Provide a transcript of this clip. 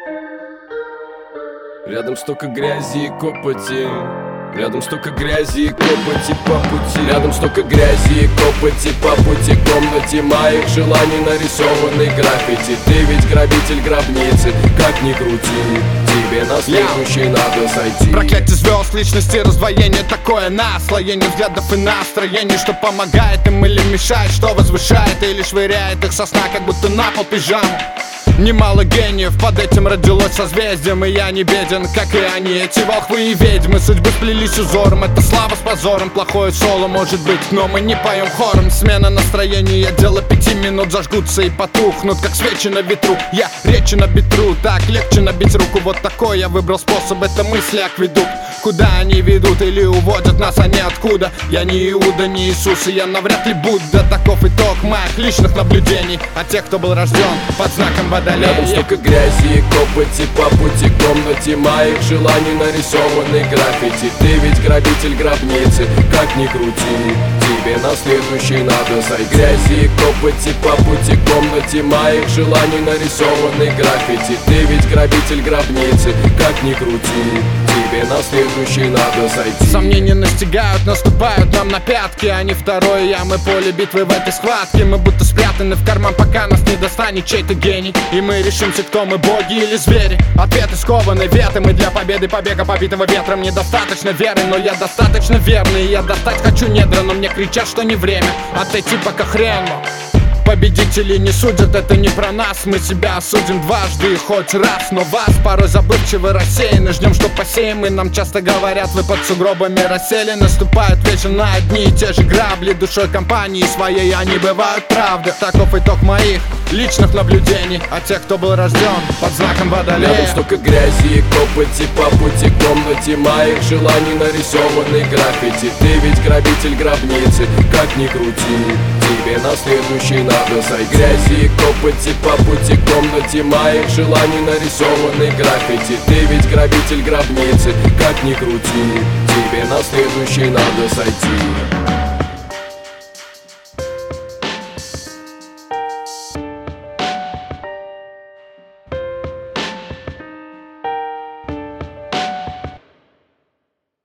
Рядом столько грязи и копоти, рядом столько грязи и копоти по пути. Рядом столько грязи и копоти по пути. В комнате моих желаний нарисованный граффити. Ты ведь грабитель гробницы, как ни крути, тебе на следующий надо сойти. Проклятие звезд, личности, раздвоение такое наслоение взглядов и настроений, что помогает им или мешает, что возвышает или швыряет их со сна, как будто на пол пижаму. Немало гениев под этим родилось созвездием, и я не беден, как и они. Эти волхвы и ведьмы судьбы сплелись узором. Это слава с позором, плохое соло может быть, но мы не поем хором. Смена настроения, дело 5 минут зажгутся и потухнут, как свечи на ветру. Я речи на бетру, так легче набить руку. Вот такой я выбрал способ, это мысли акведук. Куда они ведут или уводят нас, они откуда? Я не Иуда, не Иисус, и я навряд ли Будда. Таков итог моих личных наблюдений от тех, кто был рожден под знаком водолея. Рядом столько грязи и копоти по пути. В комнате моих желаний нарисованный граффити. Ты ведь грабитель гробницы, как ни крути, тебе на следующий надо сойти. Грязи и копоти по пути. В комнате моих желаний нарисованный граффити. Ты ведь грабитель гробницы, как ни крути, тебе на следующий надо сойти. Сомнения настигают, наступают нам на пятки, а не второй ямы поле битвы в этой схватке. Мы будто спрятаны в карман, пока нас не достанет чей-то гений, и мы решимся, кто мы, боги или звери. Ответы скованы ветром, и для победы побега, побитого ветром, недостаточно веры, но я достаточно верный. Я достать хочу недра, но мне кричат, что не время. Отойти пока хрен. Победители не судят, это не про нас. Мы себя осудим дважды и хоть раз. Но вас порой забывчивы, рассеяны. Ждем, что посеем, и нам часто говорят: вы под сугробами рассели. Наступает вечер на одни и те же грабли. Душой компании своей они бывают правды. Таков итог моих личных наблюдений от тех, кто был рожден под знаком водолея. Рядом столько грязи и копоти по пути. В комнате моих желаний нарисованный граффити. Ты ведь грабитель гробницы, как ни крути, тебе на следующий надо сойти. Грязи и копоти по пути. В комнате моих желаний нарисованный граффити. Ты ведь грабитель гробницы, как ни крути, тебе на следующий надо сойти.